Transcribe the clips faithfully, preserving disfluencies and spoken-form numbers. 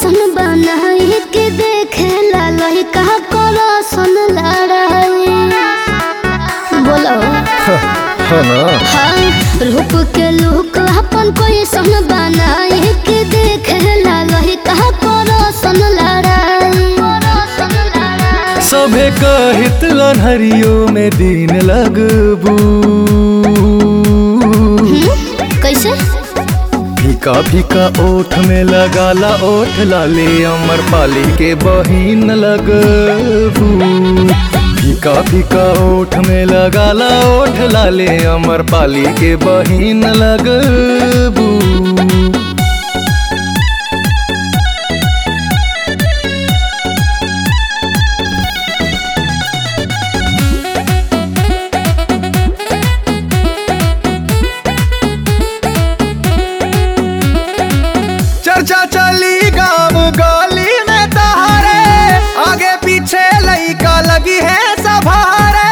सन बनाई के देखे ला लइका करो सन लड़ाई। बोलो हाँ ना हाँ रूप के लुक अपन कोई सन बनाई के देखे ला लइका करो सन लड़ाई। सभे कहित लन्हरियो में दिन लगबू कैसे फीका फीका ओठ में लगाला ओठ लाले अमर पाली के बहिन लगबू। फीका फीका ओठ में लगाला ओठ लाले अमर पाली के बहिन लगबू। चर्चा चली गाँव गली में तहारे आगे पीछे लइका लगी है सभारे।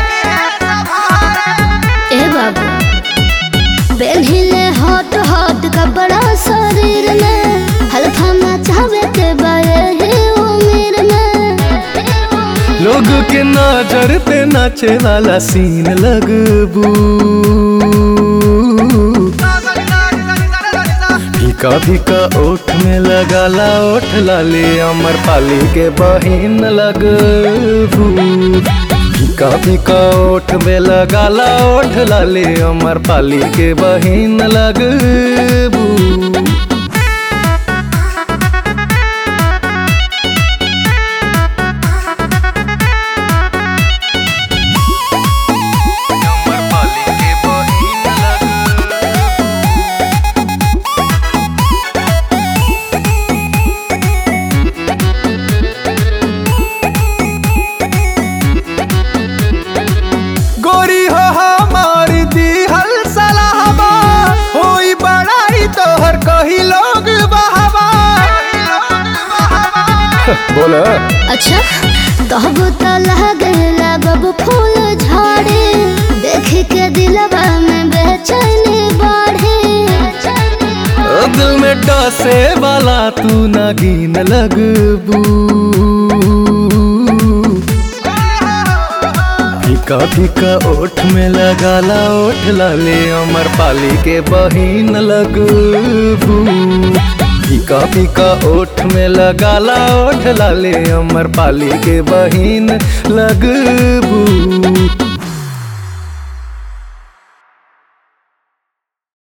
ए बाबू बेनहिले हॉट हॉट कपड़ा शरीर में हल्का मचावे के बाए ही उम्र में। लोग के नजर पे नाचे वाला सीन लगबू। फीका फीका ओठ में लगाला ओठ लाले अमर पाली के बहिन लगबू। फीका फीका ओठ में लगाला ओठ लाले अमर पाली के बहिन लगबू। गोरी हो हमारी दी हल सलाहबा होई बड़ाई तोहर कही लोग बहावा। बोला अच्छा कहब तो लगेला बब फूल झाड़े देख के दिलवा में बेचैनी बढ़े। दिल में डसे वाला तू नागिन लगबू। फीका फीका ओठ में लगाला ओठ लाले अमर पाली के बहिन लगबू। फीका फीका ओठ में लगाला ओठ लाले अमर पाली के बहिन लगबू।